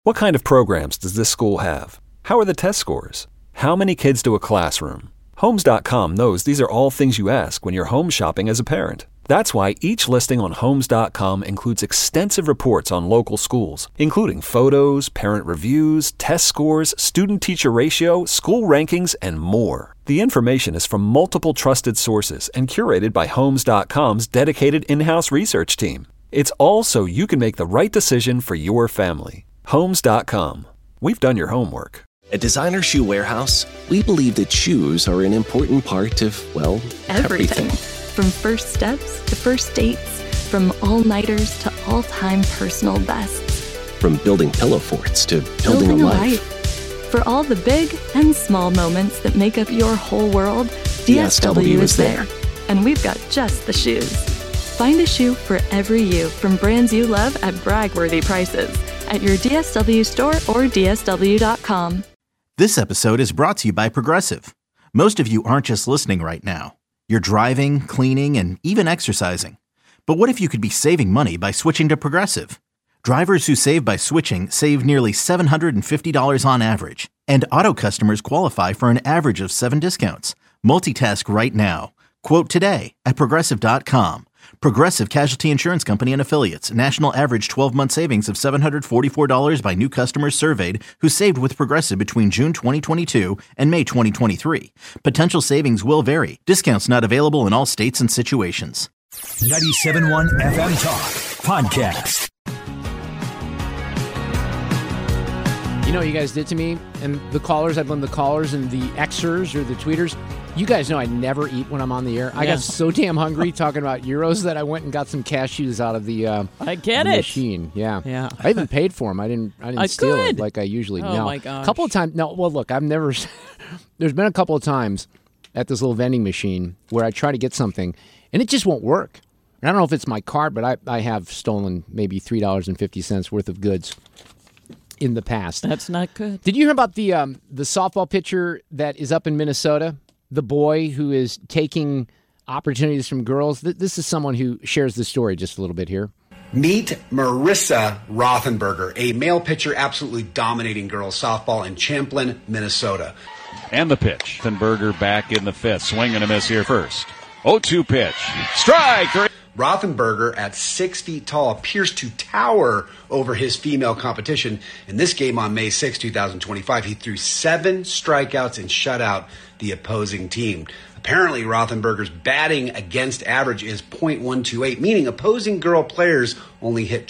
What kind of programs does this school have? How are the test scores? How many kids do a classroom? Homes.com knows these are all things you ask when you're home shopping as a parent. That's why each listing on Homes.com includes extensive reports on local schools, including photos, parent reviews, test scores, student-teacher ratio, school rankings, and more. The information is from multiple trusted sources and curated by Homes.com's dedicated in-house research team. It's all so you can make the right decision for your family. Homes.com. We've done your homework. At Designer Shoe Warehouse, we believe that shoes are an important part of, well, everything. From first steps to first dates, from all-nighters to all-time personal bests. From building pillow forts to building a life. For all the big and small moments that make up your whole world, DSW is there. And we've got just the shoes. Find a shoe for every you from brands you love at brag-worthy prices at your DSW store or DSW.com. This episode is brought to you by Progressive. Most of you aren't just listening right now. You're driving, cleaning, and even exercising. But what if you could be saving money by switching to Progressive? Drivers who save by switching save nearly $750 on average. And auto customers qualify for an average of 7 discounts. Multitask right now. Quote today at Progressive.com. Progressive Casualty Insurance Company and Affiliates. National average 12-month savings of $744 by new customers surveyed who saved with Progressive between June 2022 and May 2023. Potential savings will vary. Discounts not available in all states and situations. 97.1 FM Talk Podcast. You know what you guys did to me? And the callers, I blame the callers and the Xers or the tweeters. You guys know I never eat when I'm on the air. I got so damn hungry talking about Euros that I went and got some cashews out of the machine. Yeah. I even paid for them. I didn't steal it like I usually do. Oh, my gosh. A couple of times. No, well, look, I've never. There's been a couple of times at this little vending machine where I try to get something and it just won't work. And I don't know if it's my card, but I have stolen maybe $3.50 worth of goods in the past. That's not good. Did you hear about the softball pitcher that is up in Minnesota? The boy who is taking opportunities from girls. This is someone who shares the story just a little bit here. Meet Marissa Rothenberger, a male pitcher absolutely dominating girls softball in Champlin, Minnesota. And the pitch. Rothenberger back in the fifth. Swing and a miss here first. 0-2 pitch. Strike. Rothenberger, at 6 feet tall, appears to tower over his female competition. In this game on May 6, 2025, he threw 7 strikeouts and shut out the opposing team. Apparently, Rothenberger's batting against average is .128, meaning opposing girl players only hit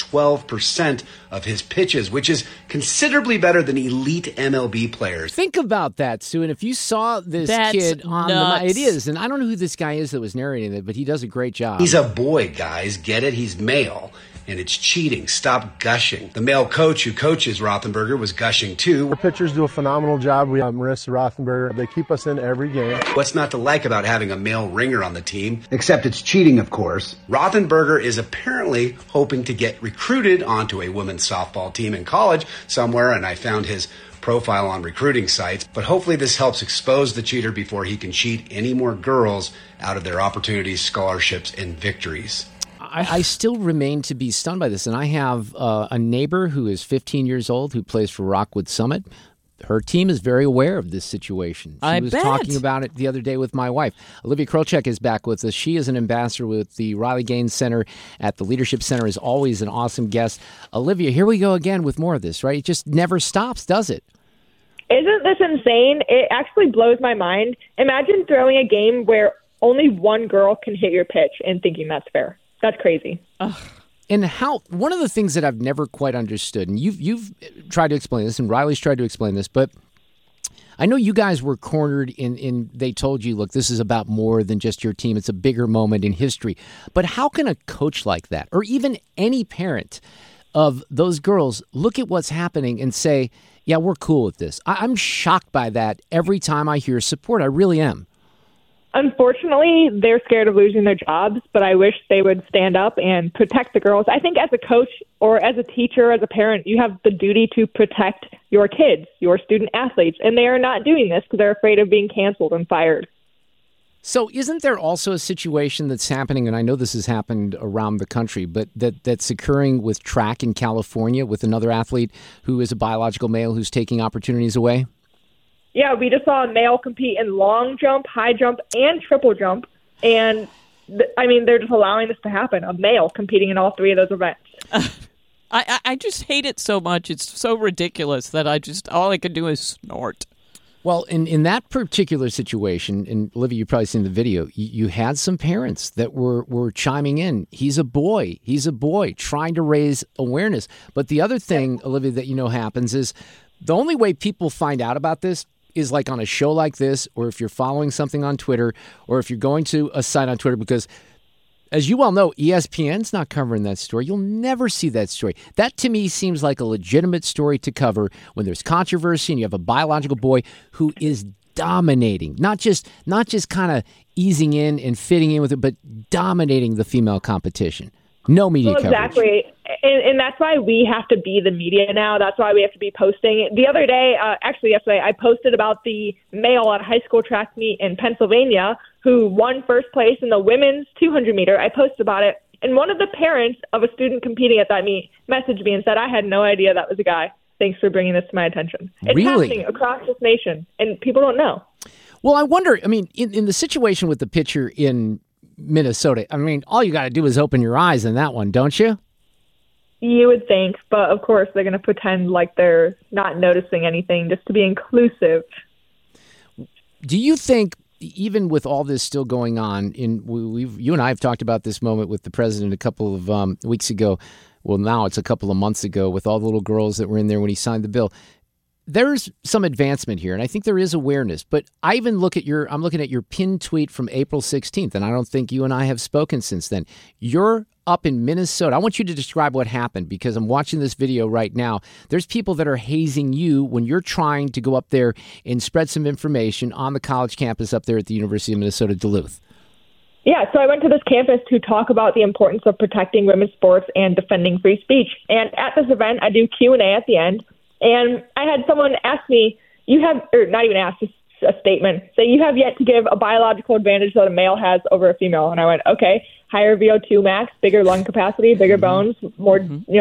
12% of his pitches, which is considerably better than elite MLB players. Think about that, Sue. And if you saw this kid on it is. And I don't know who this guy is that was narrating it, but he does a great job. He's a boy, guys. Get it? He's male. And it's cheating. Stop gushing. The male coach who coaches Rothenberger was gushing too. Our pitchers do a phenomenal job. We have Marissa Rothenberger. They keep us in every game. What's not to like about having a male ringer on the team? Except it's cheating, of course. Rothenberger is apparently hoping to get recruited onto a women's softball team in college somewhere, and I found his profile on recruiting sites. But hopefully this helps expose the cheater before he can cheat any more girls out of their opportunities, scholarships, and victories. I still remain to be stunned by this. And I have a neighbor who is 15 years old who plays for Rockwood Summit. Her team is very aware of this situation. She was talking about it the other day with my wife. Olivia Krolchek is back with us. She is an ambassador with the Riley Gaines Center at the Leadership Center, is always an awesome guest. Olivia, here we go again with more of this, right? It just never stops, does it? Isn't this insane? It actually blows my mind. Imagine throwing a game where only one girl can hit your pitch and thinking that's fair. That's crazy. And one of the things that I've never quite understood, and you've tried to explain this, and Riley's tried to explain this, but I know you guys were cornered in they told you, look, this is about more than just your team. It's a bigger moment in history. But how can a coach like that, or even any parent of those girls, look at what's happening and say, yeah, we're cool with this? I'm shocked by that every time I hear support. I really am. Unfortunately, they're scared of losing their jobs, but I wish they would stand up and protect the girls. I think as a coach or as a teacher, as a parent, you have the duty to protect your kids, your student athletes, and they are not doing this because they're afraid of being canceled and fired. So isn't there also a situation that's happening, and I know this has happened around the country, but that's occurring with track in California with another athlete who is a biological male who's taking opportunities away? Yeah, we just saw a male compete in long jump, high jump, and triple jump. And, they're just allowing this to happen, a male competing in all three of those events. I just hate it so much. It's so ridiculous that all I can do is snort. Well, in that particular situation, and Olivia, you've probably seen the video, you had some parents that were chiming in. He's a boy, trying to raise awareness. But the other thing, Olivia, that happens is the only way people find out about this is like on a show like this, or if you're following something on Twitter, or if you're going to a site on Twitter, because as you well know, ESPN's not covering that story. You'll never see that story. That, to me, seems like a legitimate story to cover when there's controversy and you have a biological boy who is dominating, not just kind of easing in and fitting in with it, but dominating the female competition. No media coverage. Exactly. And that's why we have to be the media now. That's why we have to be posting. The other day, yesterday, I posted about the male at a high school track meet in Pennsylvania who won first place in the women's 200 meter. I posted about it. And one of the parents of a student competing at that meet messaged me and said, I had no idea that was a guy. Thanks for bringing this to my attention. It's happening across this nation, and people don't know. Well, I wonder, in the situation with the pitcher in Minnesota, all you got to do is open your eyes in that one, don't you? You would think, but of course they're going to pretend like they're not noticing anything just to be inclusive. Do you think, even with all this still going on, you and I have talked about this moment with the president a couple of weeks ago. Well, now it's a couple of months ago with all the little girls that were in there when he signed the bill. There's some advancement here, and I think there is awareness. But I even I'm looking at your pinned tweet from April 16th, and I don't think you and I have spoken since then. You're up in Minnesota. I want you to describe what happened, because I'm watching this video right now. There's people that are hazing you when you're trying to go up there and spread some information on the college campus up there at the University of Minnesota Duluth. Yeah, so I went to this campus to talk about the importance of protecting women's sports and defending free speech. And at this event, I do Q&A at the end. And I had someone ask me, not even ask, just a statement, say you have yet to give a biological advantage that a male has over a female. And I went, okay, higher VO2 max, bigger lung capacity, bigger bones, more,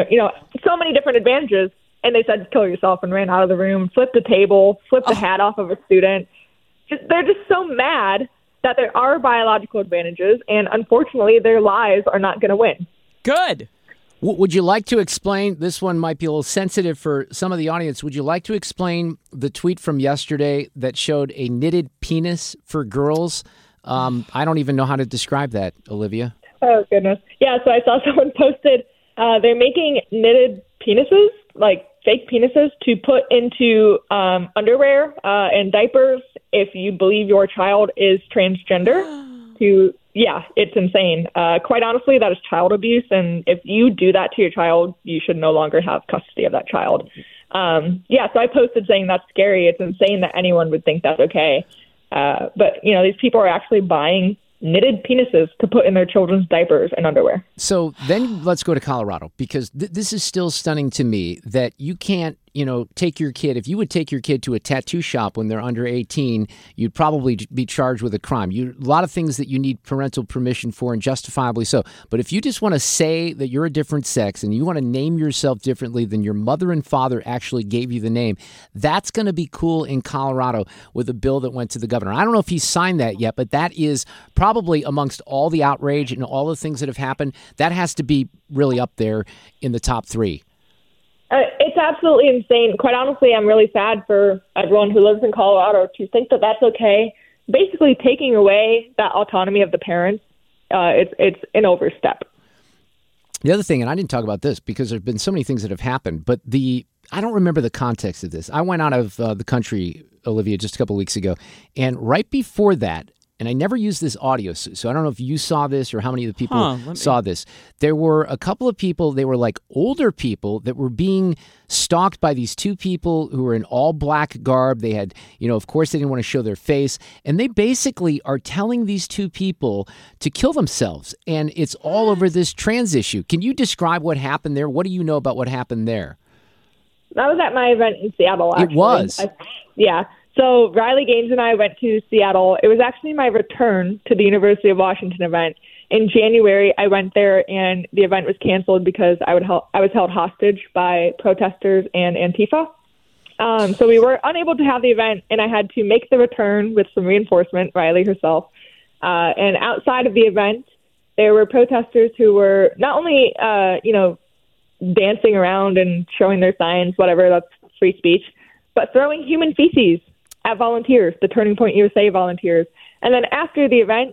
so many different advantages. And they said, kill yourself, and ran out of the room, flipped a table, flipped the hat off of a student. They're just so mad that there are biological advantages, and unfortunately their lies are not going to win. Good. Would you like to explain, this one might be a little sensitive for some of the audience, would you like to explain the tweet from yesterday that showed a knitted penis for girls? I don't even know how to describe that, Olivia. Oh, goodness. Yeah, so I saw someone posted, they're making knitted penises, like fake penises, to put into underwear and diapers if you believe your child is transgender. Yeah, it's insane. Quite honestly, that is child abuse, and if you do that to your child, you should no longer have custody of that child. So I posted saying that's scary. It's insane that anyone would think that's okay. But, these people are actually buying knitted penises to put in their children's diapers and underwear. So then let's go to Colorado, because this is still stunning to me that you can't, take your kid. If you would take your kid to a tattoo shop when they're under 18, you'd probably be charged with a crime. A lot of things that you need parental permission for, and justifiably so. But if you just want to say that you're a different sex and you want to name yourself differently than your mother and father actually gave you the name, that's going to be cool in Colorado with a bill that went to the governor. I don't know if he's signed that yet, but that is probably, amongst all the outrage and all the things that have happened, that has to be really up there in the top three. It's absolutely insane. Quite honestly, I'm really sad for everyone who lives in Colorado to think that that's okay. Basically, taking away that autonomy of the parents, it's an overstep. The other thing, and I didn't talk about this because there's been so many things that have happened, but I don't remember the context of this. I went out of the country, Olivia, just a couple of weeks ago, and right before that, and I never used this audio, so I don't know if you saw this or how many of the people saw this. There were a couple of people, they were like older people that were being stalked by these two people who were in all black garb. They had, of course they didn't want to show their face. And they basically are telling these two people to kill themselves. And it's all over this trans issue. Can you describe what happened there? What do you know about what happened there? That was at my event in Seattle, actually. It was? Yeah. So Riley Gaines and I went to Seattle. It was actually my return to the University of Washington event. In January, I went there, and the event was canceled because I was held hostage by protesters and Antifa. So we were unable to have the event, and I had to make the return with some reinforcement, Riley herself. And outside of the event, there were protesters who were not only, dancing around and showing their signs, whatever, that's free speech, but throwing human feces at volunteers, the Turning Point USA volunteers. And then after the event,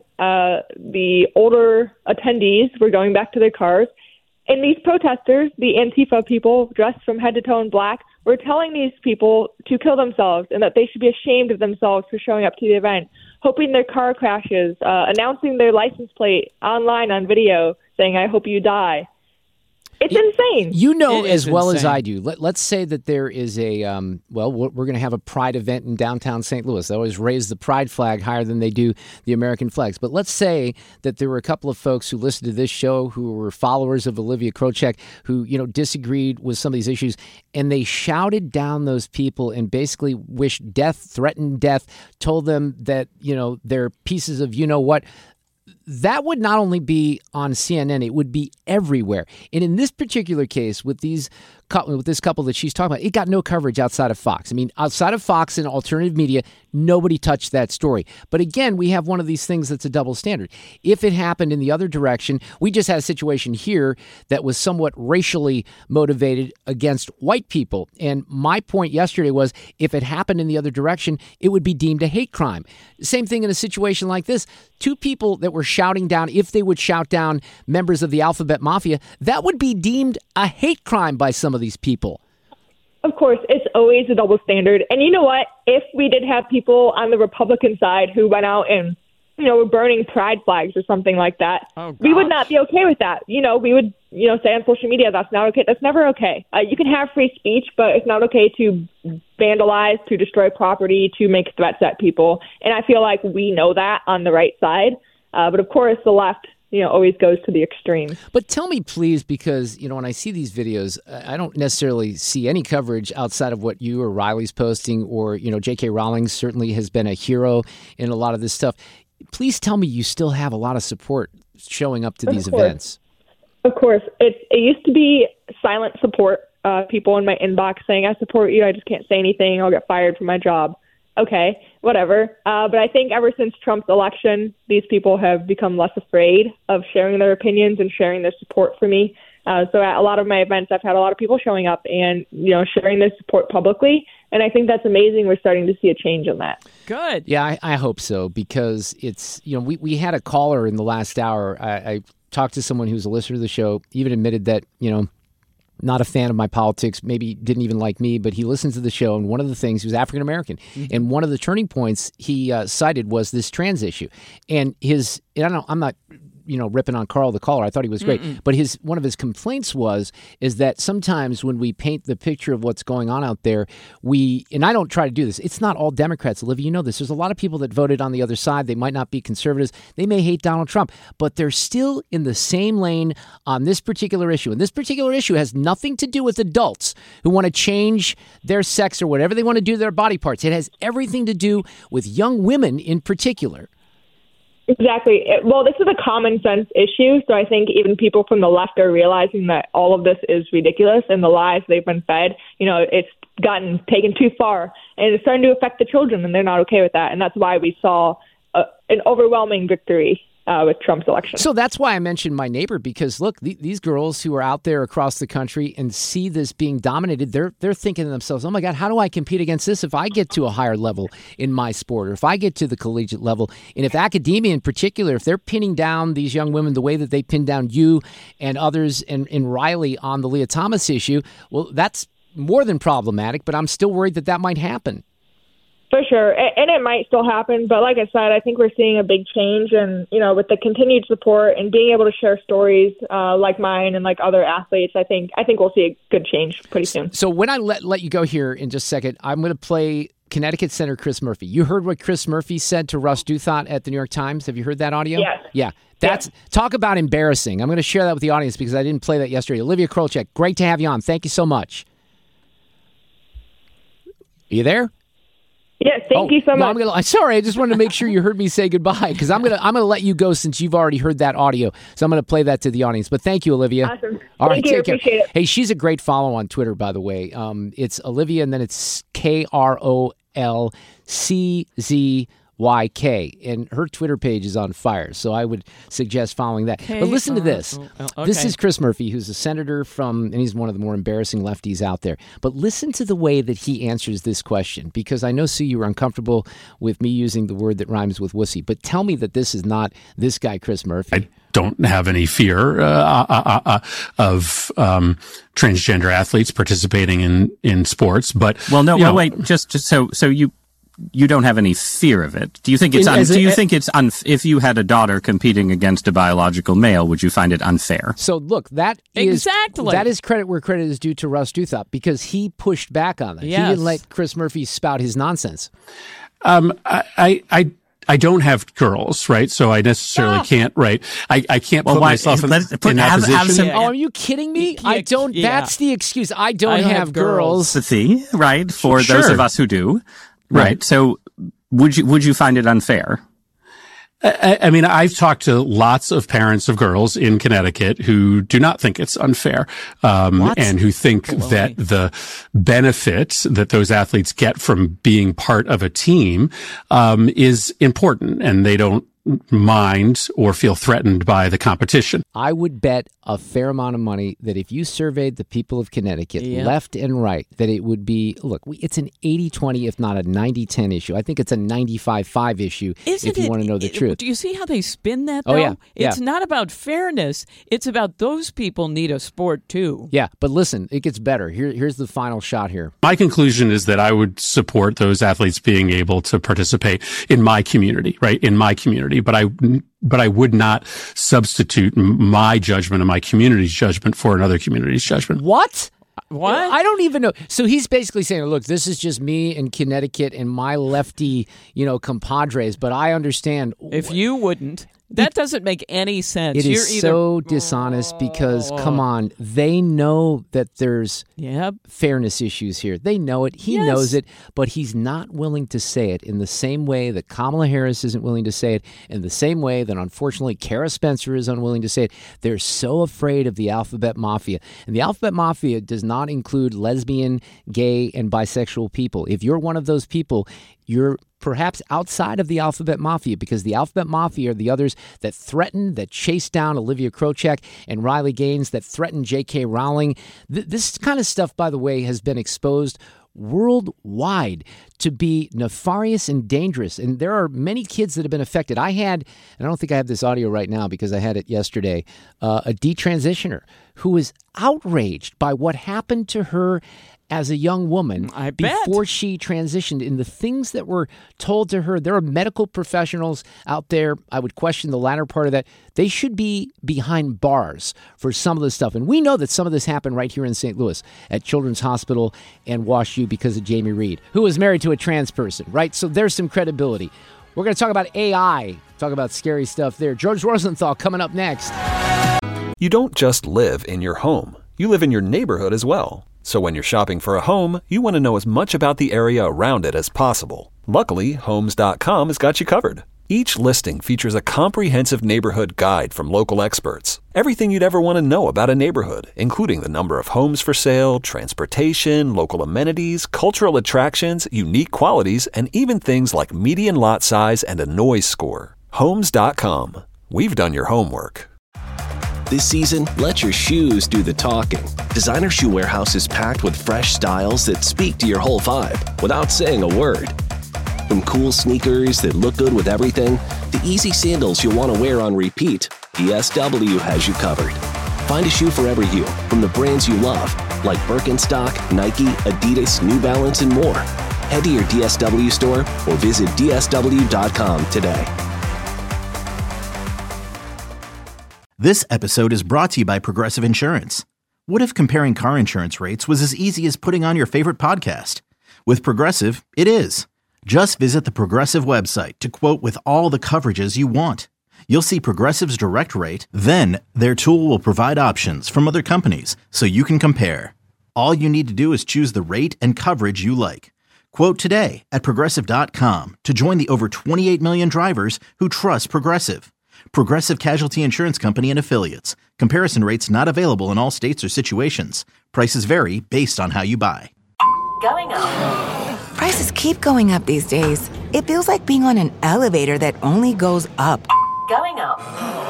the older attendees were going back to their cars. And these protesters, the Antifa people dressed from head to toe in black, were telling these people to kill themselves and that they should be ashamed of themselves for showing up to the event, hoping their car crashes, announcing their license plate online on video, saying, "I hope you die." It's insane. You know as well as I do. Let's say that there is a, we're going to have a Pride event in downtown St. Louis. They always raise the Pride flag higher than they do the American flags. But let's say that there were a couple of folks who listened to this show who were followers of Olivia Krochek who, disagreed with some of these issues, and they shouted down those people and basically wished death, threatened death, told them that, they're pieces of you-know-what. That would not only be on CNN, it would be everywhere. And in this particular case, with this couple that she's talking about, it got no coverage outside of Fox. I mean, outside of Fox and alternative media, nobody touched that story. But again, we have one of these things that's a double standard. If it happened in the other direction, we just had a situation here that was somewhat racially motivated against white people. And my point yesterday was, if it happened in the other direction, it would be deemed a hate crime. Same thing in a situation like this. Two people that were shouting down, if they would shout down members of the Alphabet Mafia, that would be deemed a hate crime by some of these people. Of course, it's always a double standard. And you know what? If we did have people on the Republican side who went out and, were burning pride flags or something like that, we would not be okay with that. We would, say on social media, that's not okay. That's never okay. You can have free speech, but it's not okay to vandalize, to destroy property, to make threats at people. And I feel like we know that on the right side. But of course, the left, always goes to the extreme. But tell me, please, because, when I see these videos, I don't necessarily see any coverage outside of what you or Riley's posting, or, J.K. Rowling certainly has been a hero in a lot of this stuff. Please tell me you still have a lot of support showing up to these events. Of course. It used to be silent support, people in my inbox saying, "I support you, I just can't say anything, I'll get fired from my job." Okay, whatever. But I think ever since Trump's election, these people have become less afraid of sharing their opinions and sharing their support for me. So at a lot of my events, I've had a lot of people showing up and, sharing their support publicly. And I think that's amazing. We're starting to see a change in that. Good. Yeah, I hope so, because it's, we had a caller in the last hour. I talked to someone who's a listener to the show, even admitted that, not a fan of my politics, maybe didn't even like me, but he listens to the show. And one of the things, he was African-American. Mm-hmm. And one of the turning points he cited was this trans issue. And I'm not, ripping on Carl the caller. I thought he was great. Mm-mm. But one of his complaints is that sometimes when we paint the picture of what's going on out there, and I don't try to do this, it's not all Democrats, Olivia, you know this. There's a lot of people that voted on the other side. They might not be conservatives. They may hate Donald Trump, but they're still in the same lane on this particular issue. And this particular issue has nothing to do with adults who want to change their sex or whatever they want to do to their body parts. It has everything to do with young women in particular. Exactly. Well, this is a common sense issue, so I think even people from the left are realizing that all of this is ridiculous and the lies they've been fed, it's gotten taken too far, and it's starting to affect the children, and they're not okay with that. And that's why we saw an overwhelming victory with Trump's election. So that's why I mentioned my neighbor, because look, these girls who are out there across the country and see this being dominated, they're thinking to themselves, oh my God, how do I compete against this if I get to a higher level in my sport, or if I get to the collegiate level? And if academia in particular, if they're pinning down these young women the way that they pinned down you and others and Riley on the Leah Thomas issue, well, that's more than problematic, but I'm still worried that might happen. For sure. And it might still happen. But like I said, I think we're seeing a big change. And, with the continued support and being able to share stories like mine and like other athletes, I think we'll see a good change pretty soon. So when I let you go here in just a second, I'm going to play Connecticut Senator Chris Murphy. You heard what Chris Murphy said to Russ Duthot at the New York Times. Have you heard that audio? Yes. Yeah. Talk about embarrassing. I'm going to share that with the audience because I didn't play that yesterday. Olivia Krochek, great to have you on. Thank you so much. Are you there? Yeah, thank you so much. I'm sorry, I just wanted to make sure you heard me say goodbye because I'm gonna let you go since you've already heard that audio. So I'm gonna play that to the audience. But thank you, Olivia. Awesome. All right, Thank you. take care. Appreciate it. Hey, she's a great follow on Twitter, by the way. It's Olivia, and then it's KROLCZYK, and her Twitter page is on fire. So I would suggest following that. But listen to this. Okay. This is Chris Murphy, who's a senator and he's one of the more embarrassing lefties out there. But listen to the way that he answers this question, because I know, Sue, you were uncomfortable with me using the word that rhymes with wussy. But tell me that this is not this guy, Chris Murphy. I don't have any fear of transgender athletes participating in sports. But wait, just so you don't have any fear of it. Do you think it's if you had a daughter competing against a biological male, would you find it unfair? So look, that is credit where credit is due to Russ Douthat, because he pushed back on that. Yes. He didn't let Chris Murphy spout his nonsense. I don't have girls, right? So I necessarily can't, right? I can't put myself in that position. Oh, are you kidding me? I don't. Yeah. That's the excuse. I don't have girls. Sympathy, right? For those of us who do. Right. So would you find it unfair? I mean, I've talked to lots of parents of girls in Connecticut who do not think it's unfair, and who think that the benefit that those athletes get from being part of a team, is important, and they don't mind or feel threatened by the competition. I would bet a fair amount of money that if you surveyed the people of Connecticut, left and right, that it would be, it's an 80-20, if not a 90-10 issue. I think it's a 95-5 issue, if you want to know the truth. Do you see how they spin that, though? Oh, yeah. It's not about fairness. It's about those people need a sport, too. Yeah, but listen, it gets better. Here's the final shot here. My conclusion is that I would support those athletes being able to participate in my community, right? In my community. But I would not substitute my judgment and my community's judgment for another community's judgment. What? I don't even know. So he's basically saying, look, this is just me in Connecticut and my lefty, compadres, but I understand. If you wouldn't. That doesn't make any sense. It is so dishonest because, come on, they know that there's fairness issues here. They know it. He knows it, but he's not willing to say it in the same way that Kamala Harris isn't willing to say it, in the same way that, unfortunately, Kara Spencer is unwilling to say it. They're so afraid of the Alphabet Mafia. And the Alphabet Mafia does not include lesbian, gay, and bisexual people. If you're one of those people, you're perhaps outside of the Alphabet Mafia, because the Alphabet Mafia are the others that threatened, that chased down Olivia Krochek and Riley Gaines, that threatened J.K. Rowling. This kind of stuff, by the way, has been exposed worldwide to be nefarious and dangerous. And there are many kids that have been affected. I don't think I have this audio right now because I had it yesterday, a detransitioner who was outraged by what happened to her as a young woman before she transitioned, in the things that were told to her. There are medical professionals out there. I would question the latter part of that. They should be behind bars for some of this stuff. And we know that some of this happened right here in St. Louis at Children's Hospital and WashU because of Jamie Reed, who was married to a trans person, right? So there's some credibility. We're going to talk about AI, talk about scary stuff there. George Rosenthal coming up next. You don't just live in your home. You live in your neighborhood as well. So when you're shopping for a home, you want to know as much about the area around it as possible. Luckily, Homes.com has got you covered. Each listing features a comprehensive neighborhood guide from local experts. Everything you'd ever want to know about a neighborhood, including the number of homes for sale, transportation, local amenities, cultural attractions, unique qualities, and even things like median lot size and a noise score. Homes.com. We've done your homework. This season, let your shoes do the talking. Designer Shoe Warehouse is packed with fresh styles that speak to your whole vibe without saying a word. From cool sneakers that look good with everything, to easy sandals you'll want to wear on repeat, DSW has you covered. Find a shoe for every you, from the brands you love, like Birkenstock, Nike, Adidas, New Balance, and more. Head to your DSW store or visit DSW.com today. This episode is brought to you by Progressive Insurance. What if comparing car insurance rates was as easy as putting on your favorite podcast? With Progressive, it is. Just visit the Progressive website to quote with all the coverages you want. You'll see Progressive's direct rate, then their tool will provide options from other companies so you can compare. All you need to do is choose the rate and coverage you like. Quote today at Progressive.com to join the over 28 million drivers who trust Progressive. Progressive Casualty Insurance Company and Affiliates. Comparison rates not available in all states or situations. Prices vary based on how you buy. Going up. Prices keep going up these days. It feels like being on an elevator that only goes up. Going up.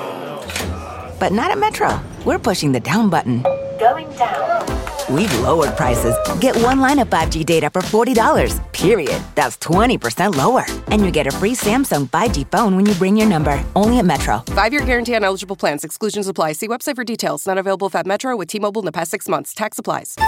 But not at Metro. We're pushing the down button. Going down. We've lowered prices. Get one line of 5G data for $40, period. That's 20% lower. And you get a free Samsung 5G phone when you bring your number. Only at Metro. 5-year guarantee on eligible plans. Exclusions apply. See website for details. Not available at Metro with T-Mobile in the past 6 months. Tax applies.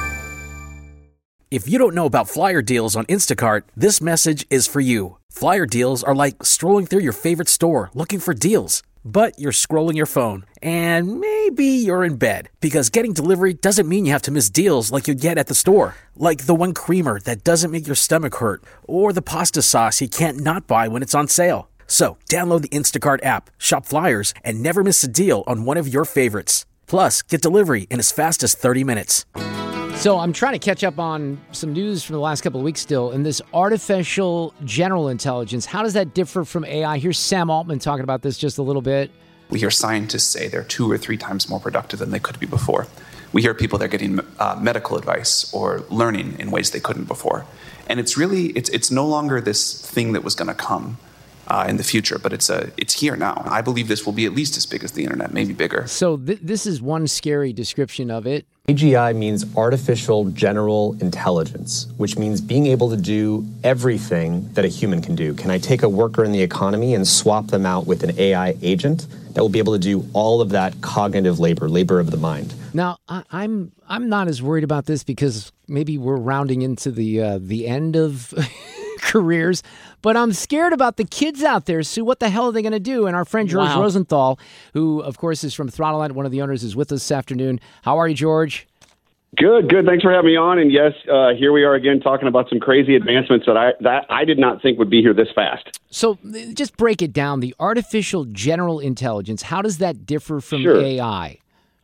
If you don't know about Flyer Deals on Instacart, this message is for you. Flyer Deals are like strolling through your favorite store looking for deals. But you're scrolling your phone, and maybe you're in bed, because getting delivery doesn't mean you have to miss deals like you get at the store. Like the one creamer that doesn't make your stomach hurt, or the pasta sauce you can't not buy when it's on sale. So download the Instacart app, shop Flyers, and never miss a deal on one of your favorites. Plus, get delivery in as fast as 30 minutes. So I'm trying to catch up on some news from the last couple of weeks still. And this artificial general intelligence, how does that differ from AI? Here's Sam Altman talking about this just a little bit. We hear scientists say they're 2 or 3 times more productive than they could be before. We hear people that are getting medical advice or learning in ways they couldn't before. And it's really, it's no longer this thing that was going to come in the future, but it's here now. I believe this will be at least as big as the internet, maybe bigger. So this is one scary description of it. AGI means artificial general intelligence, which means being able to do everything that a human can do. Can I take a worker in the economy and swap them out with an AI agent that will be able to do all of that cognitive labor of the mind? Now, I'm not as worried about this because maybe we're rounding into the end of careers, but I'm scared about the kids out there. Sue, what the hell are they going to do? And our friend George Rosenthal, who, of course, is from Throttleline, one of the owners, is with us this afternoon. How are you, George? Good. Thanks for having me on. And yes, here we are again talking about some crazy advancements that I did not think would be here this fast. So just break it down. The artificial general intelligence, how does that differ from AI?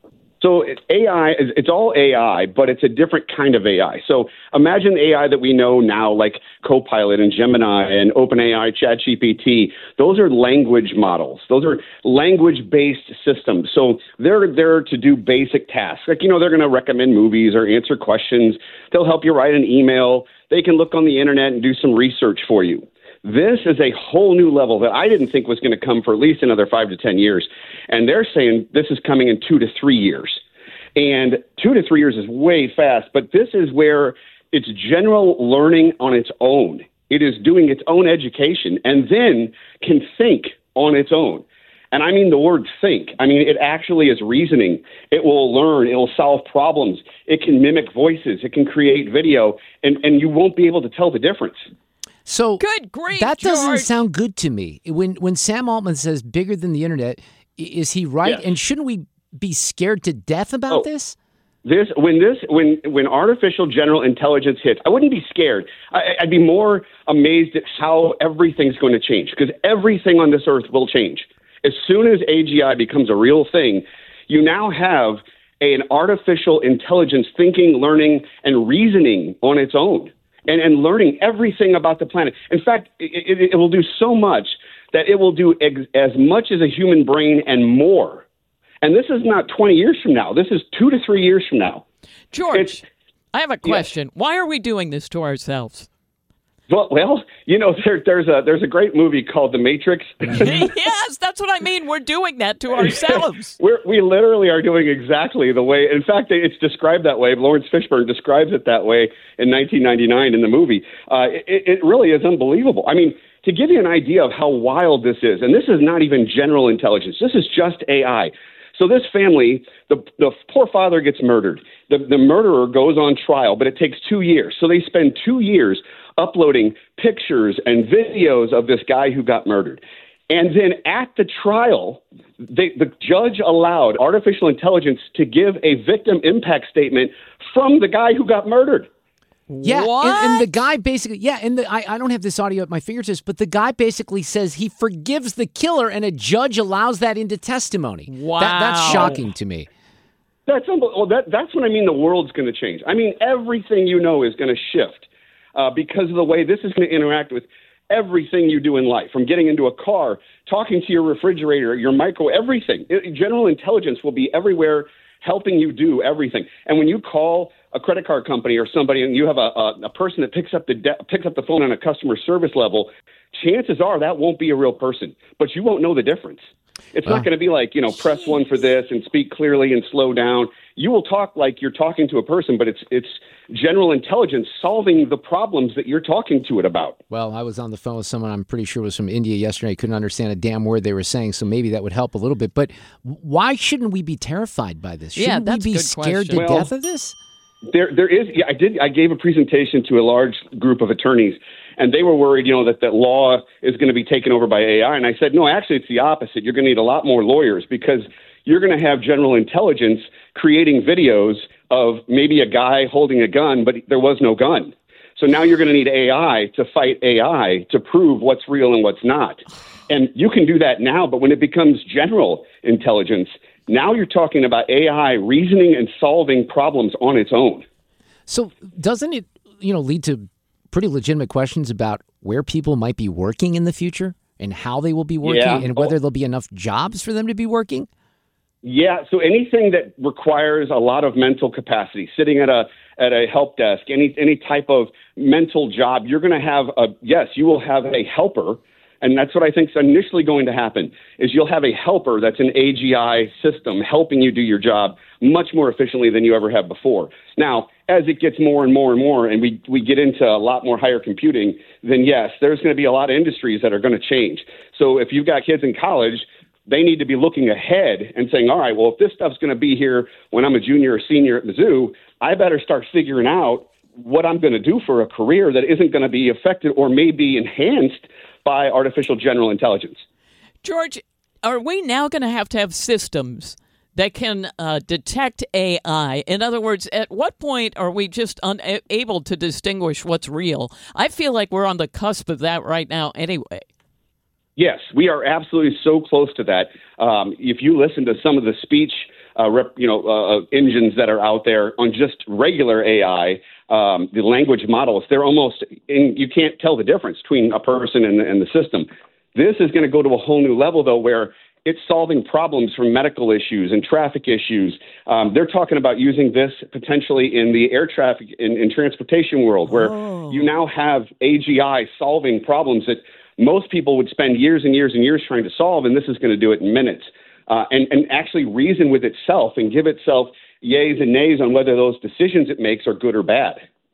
So AI, it's all AI, but it's a different kind of AI. So imagine the AI that we know now, like Copilot and Gemini and OpenAI, ChatGPT. Those are language models. Those are language-based systems. So they're there to do basic tasks. Like, they're going to recommend movies or answer questions. They'll help you write an email. They can look on the internet and do some research for you. This is a whole new level that I didn't think was going to come for at least another 5 to 10 years. And they're saying this is coming in 2 to 3 years. And 2 to 3 years is way fast, but this is where it's general learning on its own. It is doing its own education and then can think on its own. And I mean the word think. I mean, it actually is reasoning. It will learn. It will solve problems. It can mimic voices. It can create video, and you won't be able to tell the difference. So good grief, that doesn't George. sound good to me. When Sam Altman says bigger than the internet, is he right? Yes. And shouldn't we be scared to death about this? When artificial general intelligence hits, I wouldn't be scared. I'd be more amazed at how everything's going to change, because everything on this earth will change. As soon as AGI becomes a real thing, you now have an artificial intelligence thinking, learning, and reasoning on its own. And learning everything about the planet. In fact, it will do so much that it will do as much as a human brain and more. And this is not 20 years from now. This is 2 to 3 years from now. George, I have a question. Yeah. Why are we doing this to ourselves? Well, there's a great movie called The Matrix. Yes, that's what I mean. We're doing that to ourselves. We literally are doing exactly the way. In fact, it's described that way. Lawrence Fishburne describes it that way in 1999 in the movie. It really is unbelievable. I mean, to give you an idea of how wild this is, and this is not even general intelligence. This is just AI. So this family, the poor father gets murdered. The murderer goes on trial, but it takes 2 years. So they spend 2 years uploading pictures and videos of this guy who got murdered. And then at the trial, the judge allowed artificial intelligence to give a victim impact statement from the guy who got murdered. Yeah, and the guy basically, I don't have this audio at my fingertips, but the guy basically says he forgives the killer, and a judge allows that into testimony. Wow. That's shocking to me. That's unbelievable. That's what I mean the world's going to change. I mean, everything is going to shift. because of the way this is going to interact with everything you do in life, from getting into a car, talking to your refrigerator, your micro, everything. General intelligence will be everywhere, helping you do everything. And when you call a credit card company or somebody and you have a person that picks up the phone on a customer service level, chances are that won't be a real person, but you won't know the difference. It's not going to be like, press 1 for this and speak clearly and slow down. You will talk like you're talking to a person, but it's general intelligence solving the problems that you're talking to it about. Well, I was on the phone with someone I'm pretty sure was from India yesterday. I couldn't understand a damn word they were saying, so maybe that would help a little bit. But why shouldn't we be terrified by this? Shouldn't we be scared to death of this? There is. Yeah, I gave a presentation to a large group of attorneys, and they were worried, that law is going to be taken over by AI. And I said, no, actually, it's the opposite. You're going to need a lot more lawyers because you're going to have general intelligence creating videos of maybe a guy holding a gun, but there was no gun. So now you're going to need AI to fight AI to prove what's real and what's not. And you can do that now, but when it becomes general intelligence, now you're talking about AI reasoning and solving problems on its own. So doesn't it, lead to pretty legitimate questions about where people might be working in the future and how they will be working and whether there'll be enough jobs for them to be working? Yeah, so anything that requires a lot of mental capacity, sitting at a help desk, any type of mental job, you're going to have you will have a helper. And that's what I think is initially going to happen, is you'll have a helper that's an AGI system helping you do your job much more efficiently than you ever have before. Now, as it gets more and more and more, and we get into a lot more higher computing, then yes, there's going to be a lot of industries that are going to change. So if you've got kids in college, they need to be looking ahead and saying, all right, well, if this stuff's going to be here when I'm a junior or senior at Mizzou, I better start figuring out what I'm going to do for a career that isn't going to be affected or may be enhanced by artificial general intelligence. George, are we now going to have systems that can detect AI? In other words, at what point are we just unable to distinguish what's real? I feel like we're on the cusp of that right now anyway. Yes, we are absolutely so close to that. If you listen to some of the speech engines that are out there on just regular AI, the language models, they're almost you can't tell the difference between a person and the system. This is going to go to a whole new level, though, where it's solving problems from medical issues and traffic issues. They're talking about using this potentially in the air traffic in transportation world, where you now have AGI solving problems that most people would spend years and years and years trying to solve, and this is going to do it in minutes. And actually reason with itself and give itself yays and nays on whether those decisions it makes are good or bad.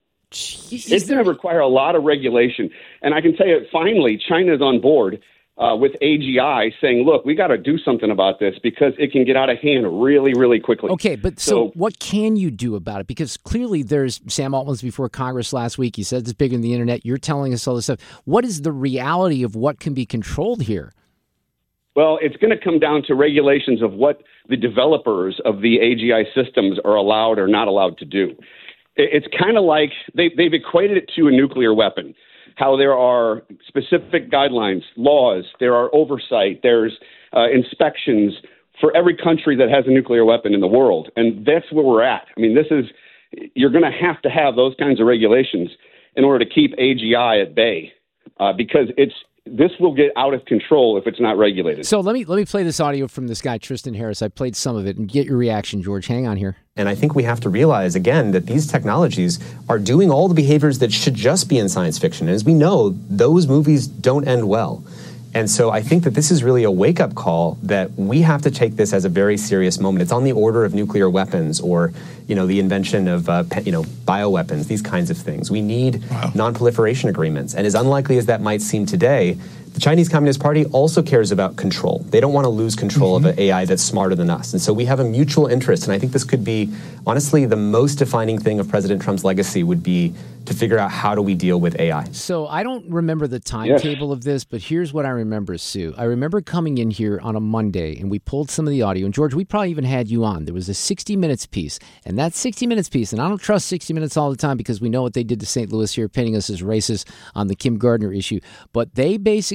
It's going to require a lot of regulation. And I can tell you, finally, China is on board with AGI saying, look, we got to do something about this because it can get out of hand really, really quickly. Okay, but so what can you do about it? Because clearly there's Sam Altman's before Congress last week. He said it's bigger than the internet. You're telling us all this stuff. What is the reality of what can be controlled here? Well, it's going to come down to regulations of what the developers of the AGI systems are allowed or not allowed to do. It's kind of like they've equated it to a nuclear weapon, how there are specific guidelines, laws, there are oversight, there's inspections for every country that has a nuclear weapon in the world. And that's where we're at. I mean, you're going to have those kinds of regulations in order to keep AGI at bay because this will get out of control if it's not regulated. So let me play this audio from this guy, Tristan Harris. I played some of it and get your reaction, George. Hang on here. And I think we have to realize, again, that these technologies are doing all the behaviors that should just be in science fiction. And as we know, those movies don't end well. And so I think that this is really a wake-up call that we have to take this as a very serious moment. It's on the order of nuclear weapons or, the invention of, bioweapons, these kinds of things. We need non-proliferation agreements. And as unlikely as that might seem today, the Chinese Communist Party also cares about control. They don't want to lose control of an AI that's smarter than us. And so we have a mutual interest. And I think this could be, honestly, the most defining thing of President Trump's legacy would be to figure out how do we deal with AI. So I don't remember the timetable of this, but here's what I remember, Sue. I remember coming in here on a Monday, and we pulled some of the audio. And, George, we probably even had you on. There was a 60 Minutes piece. And that 60 Minutes piece, and I don't trust 60 Minutes all the time because we know what they did to St. Louis here, painting us as racist on the Kim Gardner issue. But they basically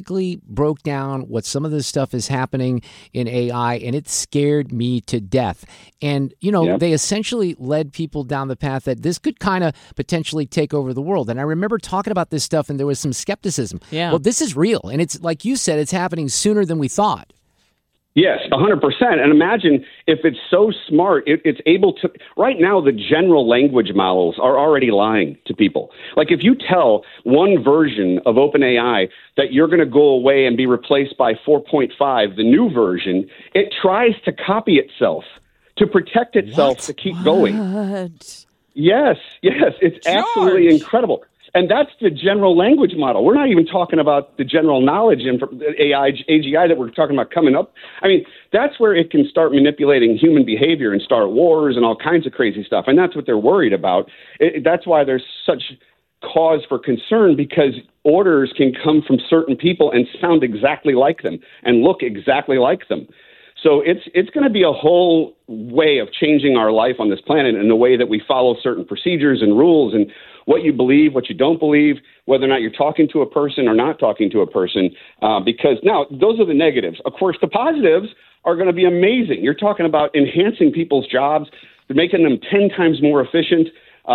basically broke down what some of this stuff is happening in AI, and it scared me to death. And, they essentially led people down the path that this could kind of potentially take over the world. And I remember talking about this stuff, and there was some skepticism. Yeah. Well, this is real. And it's like you said, it's happening sooner than we thought. Yes, 100%. And imagine if it's so smart, it's able to. Right now, the general language models are already lying to people. Like if you tell one version of OpenAI that you're going to go away and be replaced by 4.5, the new version, it tries to copy itself to protect itself to keep going. Yes, it's absolutely incredible. And that's the general language model. We're not even talking about the general knowledge and AI, AGI that we're talking about coming up. I mean, that's where it can start manipulating human behavior and start wars and all kinds of crazy stuff. And that's what they're worried about. That's why there's such cause for concern, because orders can come from certain people and sound exactly like them and look exactly like them. So it's going to be a whole way of changing our life on this planet and the way that we follow certain procedures and rules and what you believe, what you don't believe, whether or not you're talking to a person or not talking to a person. Because now those are the negatives. Of course, the positives are going to be amazing. You're talking about enhancing people's jobs, making them 10 times more efficient,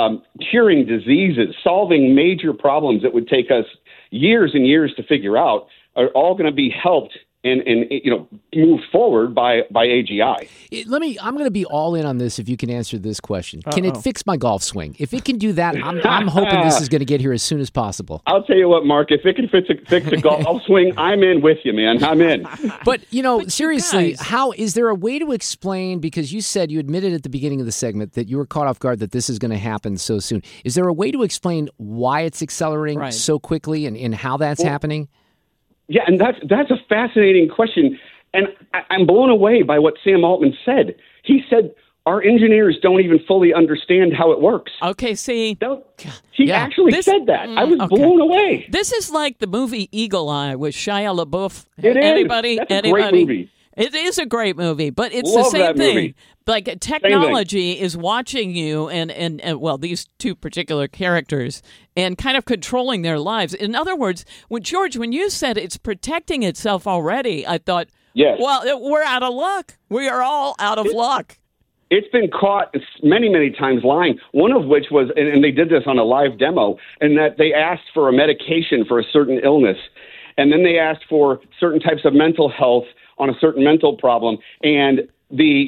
curing diseases, solving major problems that would take us years and years to figure out, are all going to be helped and move forward by AGI. I'm going to be all in on this if you can answer this question. Can it fix my golf swing? If it can do that, I'm hoping this is going to get here as soon as possible. I'll tell you what, Mark, if it can fix a golf swing, I'm in with you, man. I'm in. But, seriously, how is there a way to explain, because you said, you admitted at the beginning of the segment that you were caught off guard that this is going to happen so soon. Is there a way to explain why it's accelerating so quickly and how that's happening? Yeah, and that's a fascinating question. And I'm blown away by what Sam Altman said. He said, our engineers don't even fully understand how it works. Okay, see. He actually said that. I was blown away. This is like the movie Eagle Eye with Shia LaBeouf. It is. That's a great movie. It is a great movie, but it's Love the same thing. Movie. Like technology is watching you and these two particular characters and kind of controlling their lives. In other words, when you said it's protecting itself already, I thought, yes. Well, we're out of luck. We are all out of luck. It's been caught many, many times lying, one of which was, and they did this on a live demo, and that they asked for a medication for a certain illness, and then they asked for certain types of mental health on a certain mental problem, and the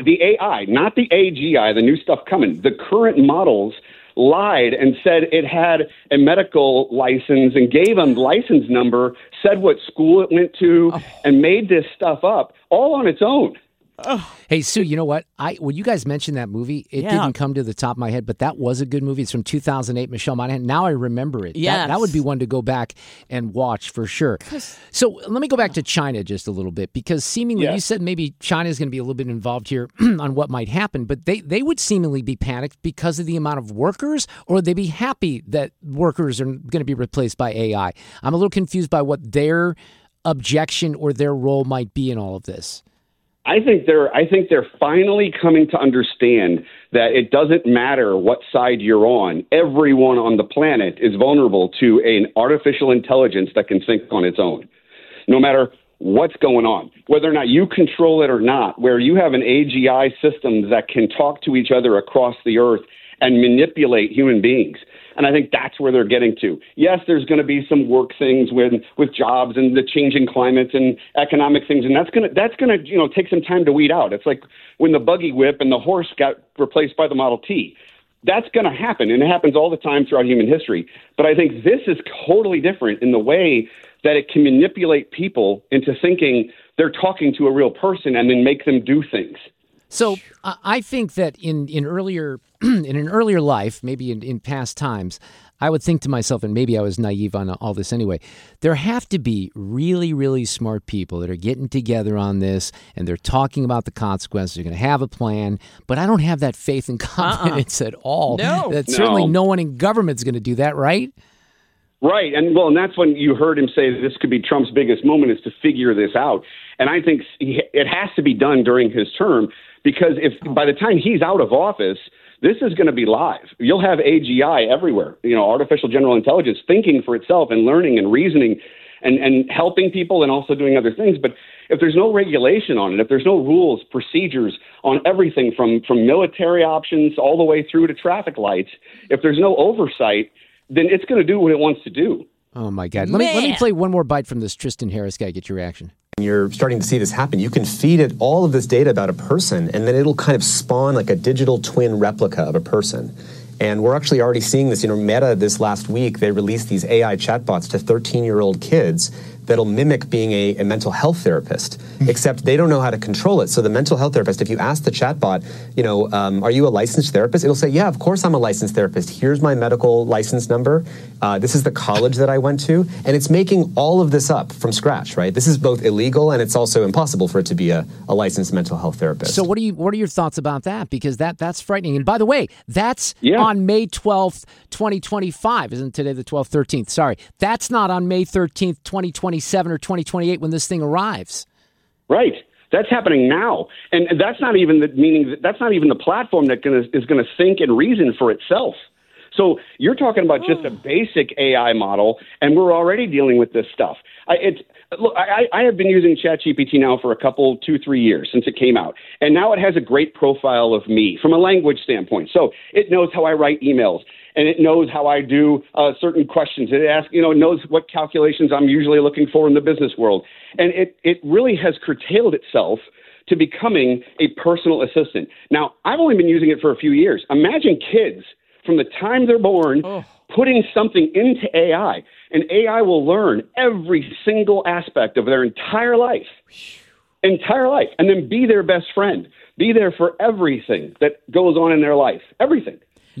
AI, not the AGI, the new stuff coming, the current models lied and said it had a medical license and gave them the license number, said what school it went to, and made this stuff up all on its own. Hey, Sue, you know what? When you guys mentioned that movie, it didn't come to the top of my head, but that was a good movie. It's from 2008, Michelle Monaghan. Now I remember it. Yes. That would be one to go back and watch for sure. So let me go back to China just a little bit, because seemingly you said maybe China is going to be a little bit involved here on what might happen, but they would seemingly be panicked because of the amount of workers, or would they be happy that workers are going to be replaced by AI? I'm a little confused by what their objection or their role might be in all of this. I think they're finally coming to understand that it doesn't matter what side you're on. Everyone on the planet is vulnerable to an artificial intelligence that can think on its own, no matter what's going on, whether or not you control it or not, where you have an AGI system that can talk to each other across the earth and manipulate human beings. And I think that's where they're getting to. Yes, there's going to be some work things with jobs and the changing climates and economic things, and that's going to take some time to weed out. It's like when the buggy whip and the horse got replaced by the Model T. That's going to happen, and it happens all the time throughout human history. But I think this is totally different in the way that it can manipulate people into thinking they're talking to a real person and then make them do things. So I think that in an earlier life, maybe in past times, I would think to myself, and maybe I was naive on all this anyway, there have to be really, really smart people that are getting together on this, and they're talking about the consequences. They're going to have a plan, but I don't have that faith and confidence at all. Certainly no one in government's going to do that, right? Right, and that's when you heard him say that this could be Trump's biggest moment, is to figure this out. And I think it has to be done during his term, because if by the time he's out of office, this is going to be live. You'll have AGI everywhere, artificial general intelligence thinking for itself and learning and reasoning. and helping people and also doing other things. But if there's no regulation on it, if there's no rules, procedures on everything from military options all the way through to traffic lights, if there's no oversight, then it's going to do what it wants to do. Oh, my God. Let me play one more bite from this Tristan Harris guy, get your reaction. You're starting to see this happen. You can feed it all of this data about a person, and then it'll kind of spawn like a digital twin replica of a person. And we're actually already seeing this. Meta this last week, they released these AI chatbots to 13-year-old kids that'll mimic being a mental health therapist, except they don't know how to control it. So the mental health therapist, if you ask the chatbot, are you a licensed therapist? It'll say, yeah, of course I'm a licensed therapist. Here's my medical license number. This is the college that I went to. And it's making all of this up from scratch, right? This is both illegal and it's also impossible for it to be a licensed mental health therapist. So what are your thoughts about that? Because that's frightening. And by the way, that's on May 12th, 2025. Isn't today the 12th, 13th? Sorry. That's not on May 13th, 2027 or 2028 when this thing arrives. Right. That's happening now. And that's not even that's not even the platform that is going to think and reason for itself. So you're talking about just a basic AI model, and we're already dealing with this stuff. I have been using ChatGPT now for 2-3 years since it came out, and now it has a great profile of me from a language standpoint. So it knows how I write emails, and it knows how I do certain questions. It knows what calculations I'm usually looking for in the business world, and it really has curtailed itself to becoming a personal assistant. Now, I've only been using it for a few years. Imagine kids from the time they're born putting something into AI, and AI will learn every single aspect of their entire life, and then be their best friend, be there for everything that goes on in their life, everything.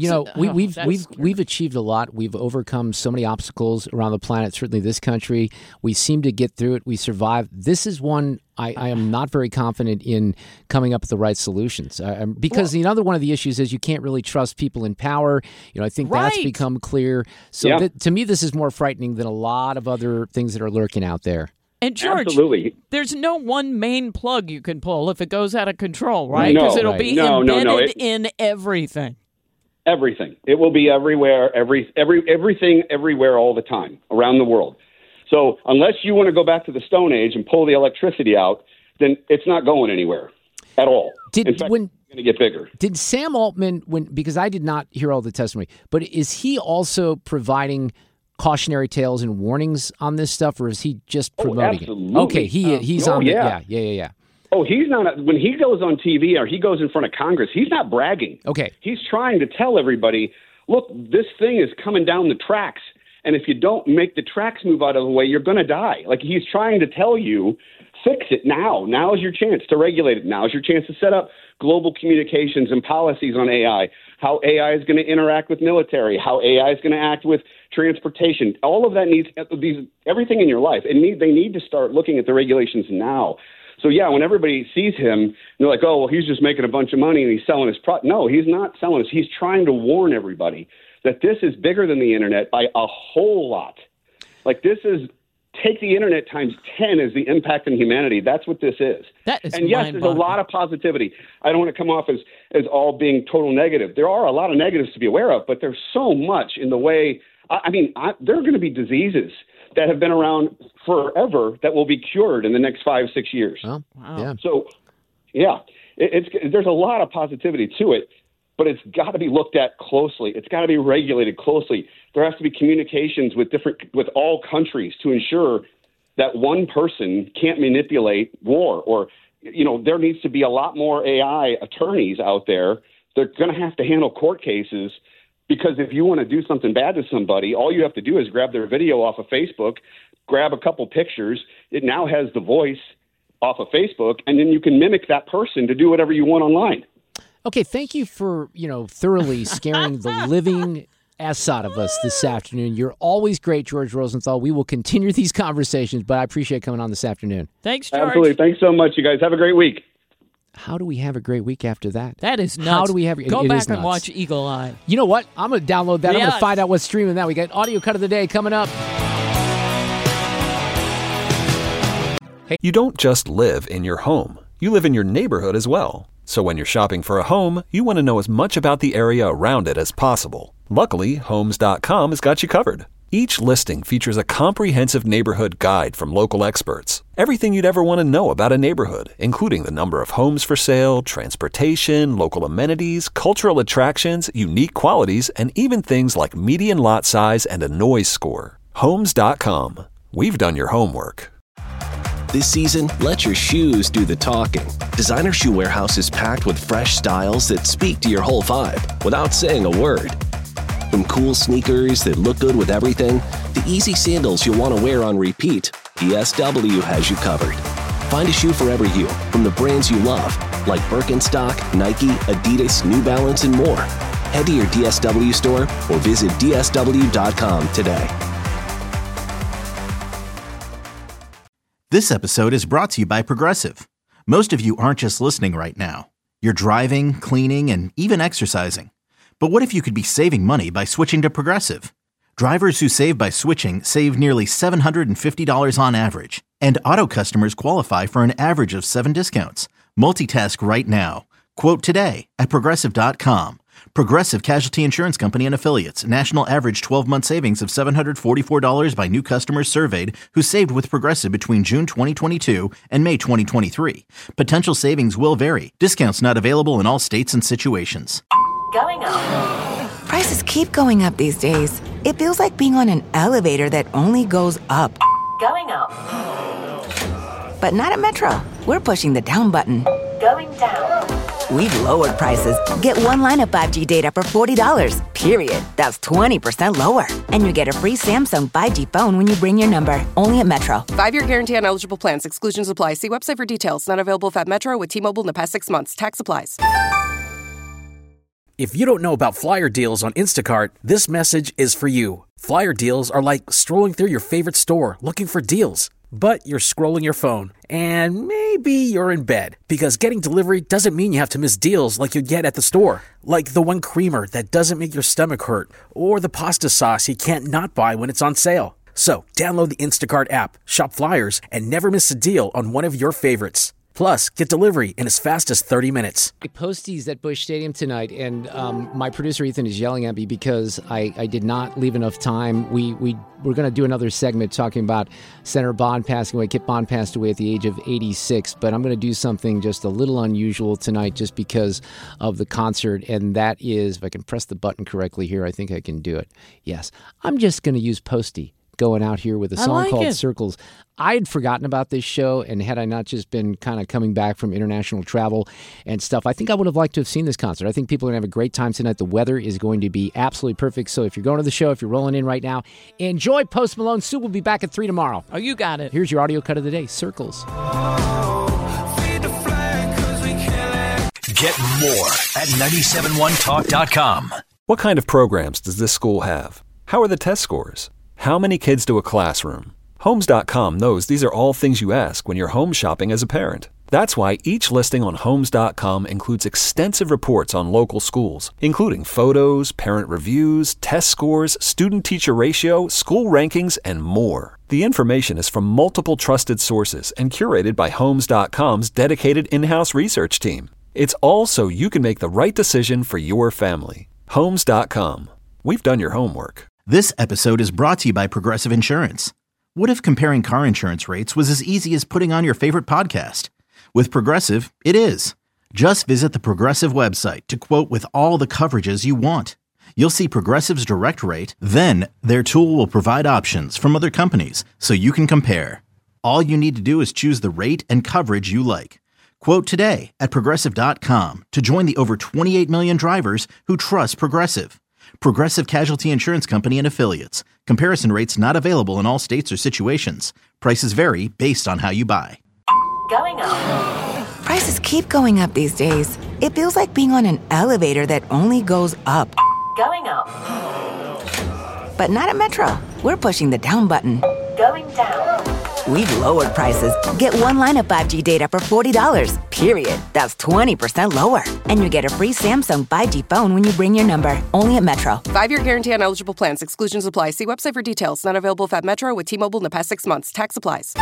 We've achieved a lot. We've overcome so many obstacles around the planet, certainly this country. We seem to get through it. We survive. This is one I am not very confident in coming up with the right solutions. Because the other one of the issues is you can't really trust people in power. I think that's become clear. So to me, this is more frightening than a lot of other things that are lurking out there. And George, absolutely, there's no one main plug you can pull if it goes out of control, right? Because it'll be embedded in everything. Everything. It will be everywhere, everything, everywhere, all the time, around the world. So unless you want to go back to the Stone Age and pull the electricity out, then it's not going anywhere at all. In fact, it's going to get bigger. Did Sam Altman, because I did not hear all the testimony, but is he also providing cautionary tales and warnings on this stuff, or is he just promoting absolutely. it? Okay, he's on it. Yeah. Oh, he's not. When he goes on TV or he goes in front of Congress, he's not bragging. Okay. He's trying to tell everybody, look, this thing is coming down the tracks, and if you don't make the tracks move out of the way, you're going to die. Like, he's trying to tell you, fix it now. Now is your chance to regulate it. Now is your chance to set up global communications and policies on AI, how AI is going to interact with military, how AI is going to act with transportation. All of that needs everything in your life. They need to start looking at the regulations now. So, when everybody sees him, they're like, oh, well, he's just making a bunch of money and he's selling his product. No, he's not selling it. He's trying to warn everybody that this is bigger than the Internet by a whole lot. Like, this is, take the Internet times 10 as the impact on humanity. That's what this is. That is and yes, there's a lot of positivity. I don't want to come off as all being total negative. There are a lot of negatives to be aware of, but there's so much in the way, there are going to be diseases that have been around forever that will be cured in the next 5-6 years. Oh, wow. Yeah. So, there's a lot of positivity to it, but it's got to be looked at closely. It's got to be regulated closely. There has to be communications with all countries to ensure that one person can't manipulate war, or, there needs to be a lot more AI attorneys out there. They're going to have to handle court cases. Because if you want to do something bad to somebody, all you have to do is grab their video off of Facebook, grab a couple pictures. It now has the voice off of Facebook, and then you can mimic that person to do whatever you want online. Okay, thank you for, thoroughly scaring the living S out of us this afternoon. You're always great, George Rosenthal. We will continue these conversations, but I appreciate coming on this afternoon. Thanks, George. Absolutely. Thanks so much, you guys. Have a great week. How do we have a great week after that? That is nuts. How do we have? Go back and watch Eagle Eye. You know what? I'm going to download that. I'm going to find out what's streaming that. We got audio cut of the day coming up. Hey, you don't just live in your home. You live in your neighborhood as well. So when you're shopping for a home, you want to know as much about the area around it as possible. Luckily, Homes.com has got you covered. Each listing features a comprehensive neighborhood guide from local experts. Everything you'd ever want to know about a neighborhood, including the number of homes for sale, transportation, local amenities, cultural attractions, unique qualities, and even things like median lot size and a noise score. Homes.com. We've done your homework. This season, let your shoes do the talking. Designer Shoe Warehouse is packed with fresh styles that speak to your whole vibe without saying a word. From cool sneakers that look good with everything, to easy sandals you'll want to wear on repeat, DSW has you covered. Find a shoe for every you from the brands you love, like Birkenstock, Nike, Adidas, New Balance, and more. Head to your DSW store or visit DSW.com today. This episode is brought to you by Progressive. Most of you aren't just listening right now. You're driving, cleaning, and even exercising. But what if you could be saving money by switching to Progressive? Drivers who save by switching save nearly $750 on average, and auto customers qualify for an average of 7 discounts. Multitask right now. Quote today at Progressive.com. Progressive Casualty Insurance Company and Affiliates. National average 12-month savings of $744 by new customers surveyed who saved with Progressive between June 2022 and May 2023. Potential savings will vary. Discounts not available in all states and situations. Going up. Prices keep going up these days. It feels like being on an elevator that only goes up. Going up. But not at Metro. We're pushing the down button. Going down. We've lowered prices. Get one line of 5G data for $40, period. That's 20% lower. And you get a free Samsung 5G phone when you bring your number. Only at Metro. 5-year guarantee on eligible plans. Exclusions apply. See website for details. Not available at Metro with T-Mobile in the past 6 months. Tax applies. If you don't know about flyer deals on Instacart, this message is for you. Flyer deals are like strolling through your favorite store looking for deals. But you're scrolling your phone, and maybe you're in bed, because getting delivery doesn't mean you have to miss deals like you'd get at the store. Like the one creamer that doesn't make your stomach hurt, or the pasta sauce you can't not buy when it's on sale. So download the Instacart app, shop flyers, and never miss a deal on one of your favorites. Plus, get delivery in as fast as 30 minutes. Posties at Busch Stadium tonight, and my producer Ethan is yelling at me because I did not leave enough time. We're going to do another segment talking about Senator Bond passing away. Kit Bond passed away at the age of 86, but I'm going to do something just a little unusual tonight just because of the concert, and that is, if I can press the button correctly here, I think I can do it. Yes, I'm just going to use Posty going out here with a song called Circles. I had forgotten about this show, and had I not just been kind of coming back from international travel and stuff, I think I would have liked to have seen this concert. I think people are going to have a great time tonight. The weather is going to be absolutely perfect. So if you're going to the show, if you're rolling in right now, enjoy Post Malone. Sue will be back at 3 tomorrow. Oh, you got it. Here's your audio cut of the day, Circles. Get more at 971talk.com. What kind of programs does this school have? How are the test scores? How many kids do a classroom? Homes.com knows these are all things you ask when you're home shopping as a parent. That's why each listing on Homes.com includes extensive reports on local schools, including photos, parent reviews, test scores, student-teacher ratio, school rankings, and more. The information is from multiple trusted sources and curated by Homes.com's dedicated in-house research team. It's all so you can make the right decision for your family. Homes.com. We've done your homework. This episode is brought to you by Progressive Insurance. What if comparing car insurance rates was as easy as putting on your favorite podcast? With Progressive, it is. Just visit the Progressive website to quote with all the coverages you want. You'll see Progressive's direct rate, then their tool will provide options from other companies so you can compare. All you need to do is choose the rate and coverage you like. Quote today at Progressive.com to join the over 28 million drivers who trust Progressive. Progressive Casualty Insurance Company and Affiliates. Comparison rates not available in all states or situations. Prices vary based on how you buy. Going up. Prices keep going up these days. It feels like being on an elevator that only goes up. Going up. But not at Metro. We're pushing the down button. Going down. We've lowered prices. Get one line of 5G data for $40, period. That's 20% lower. And you get a free Samsung 5G phone when you bring your number. Only at Metro. 5-year guarantee on eligible plans. Exclusions apply. See website for details. Not available at Metro with T-Mobile in the past 6 months. Tax applies.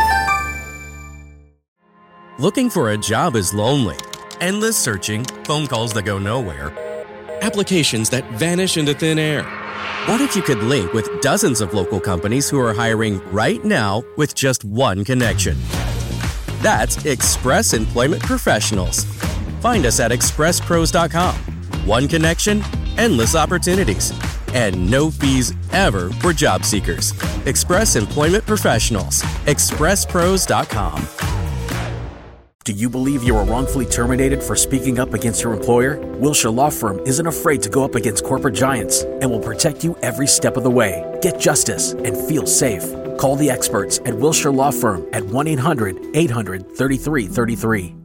Looking for a job is lonely. Endless searching, phone calls that go nowhere, applications that vanish into thin air. What if you could link with dozens of local companies who are hiring right now with just one connection? That's Express Employment Professionals. Find us at expresspros.com. One connection, endless opportunities, and no fees ever for job seekers. Express Employment Professionals. expresspros.com. Do you believe you were wrongfully terminated for speaking up against your employer? Wilshire Law Firm isn't afraid to go up against corporate giants and will protect you every step of the way. Get justice and feel safe. Call the experts at Wilshire Law Firm at 1-800-800-3333.